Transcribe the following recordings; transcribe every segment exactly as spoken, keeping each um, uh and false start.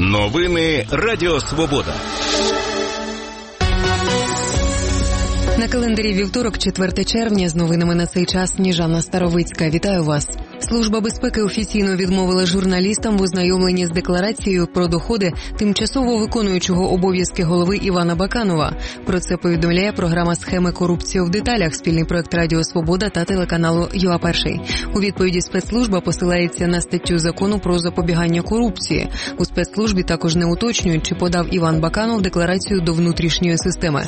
Новини Радіо Свобода. На календарі вівторок, четверте червня, з новинами на цей час Сніжана Старовицька. Вітаю вас. Служба безпеки офіційно відмовила журналістам в ознайомленні з декларацією про доходи тимчасово виконуючого обов'язки голови Івана Баканова. Про це повідомляє програма «Схеми корупції в деталях», спільний проект Радіо Свобода та телеканалу ЮА Перший. У відповіді спецслужба посилається на статтю закону про запобігання корупції. У спецслужбі також не уточнюють, чи подав Іван Баканов декларацію до внутрішньої системи.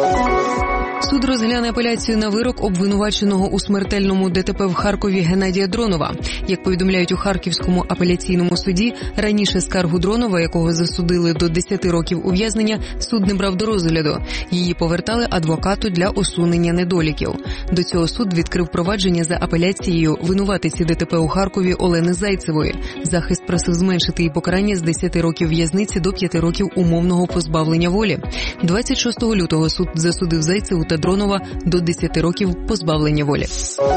Суд розгляне апеляцію на вирок обвинуваченого у смертельному ДТП в Харкові Геннадія Дронова. Як повідомляють у Харківському апеляційному суді, раніше скаргу Дронова, якого засудили до десяти років ув'язнення, суд не брав до розгляду. Її повертали адвокату для усунення недоліків. До цього суд відкрив провадження за апеляцією винуватиці ДТП у Харкові Олени Зайцевої. Захист просив зменшити її покарання з десяти років в'язниці до п'яти років умовного позбавлення волі. двадцять шостого лютого суд засудив Зайцеву та Дронова до десяти років позбавлення волі.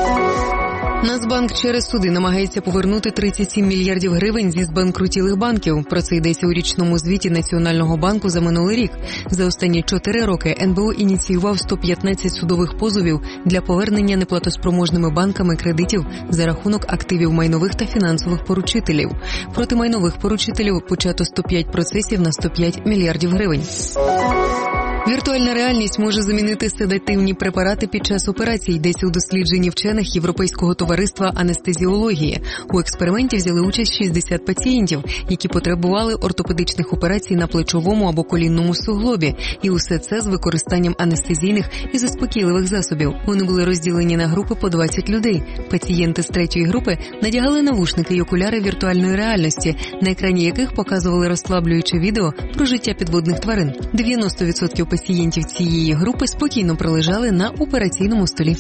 Нацбанк через суди намагається повернути тридцять сім мільярдів гривень зі збанкрутілих банків. Про це йдеться у річному звіті Національного банку за минулий рік. За останні чотири роки ен бе о ініціював сто п'ятнадцять судових позовів для повернення неплатоспроможними банками кредитів за рахунок активів майнових та фінансових поручителів. Проти майнових поручителів почато сто п'ять процесів на сто п'ять мільярдів гривень. Віртуальна реальність може замінити седативні препарати під час операцій, йдеться у дослідженні вчених Європейського товариства анестезіології. У експерименті взяли участь шістдесят пацієнтів, які потребували ортопедичних операцій на плечовому або колінному суглобі. І усе це з використанням анестезійних і заспокійливих засобів. Вони були розділені на групи по двадцять людей. Пацієнти з третьої групи надягали навушники й окуляри віртуальної реальності, на екрані яких показували розслаблююче відео про життя підводних тварин. дев'яносто відсотків пацієнтів цієї групи спокійно пролежали на операційному столі.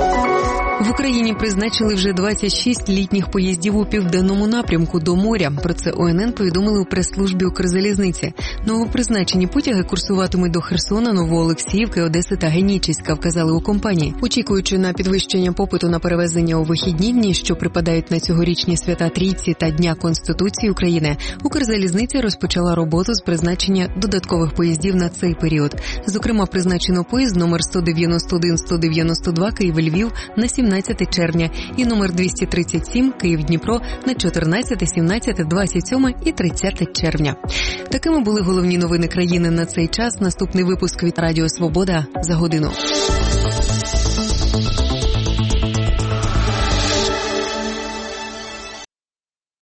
В Україні призначили вже двадцять шість літніх поїздів у південному напрямку до моря. Про це о ен ен повідомили у прес-службі Укрзалізниці. Новопризначені потяги курсуватимуть до Херсона, Новоолексіївки, Одеси та Генічеська, вказали у компанії. Очікуючи на підвищення попиту на перевезення у вихідні дні, що припадають на цьогорічні свята Трійці та Дня Конституції України, Укрзалізниця розпочала роботу з призначення додаткових поїздів на цей період. Зокрема, призначено поїзд номер сто дев'яносто один сто дев'яносто два Київ-Львів на сімнадцяте червня і номер двісті тридцять сім Київ-Дніпро на чотирнадцяте, сімнадцяте, двадцять сьоме і тридцяте червня. Такими були головні новини країни на цей час. Наступний випуск від Радіо Свобода за годину.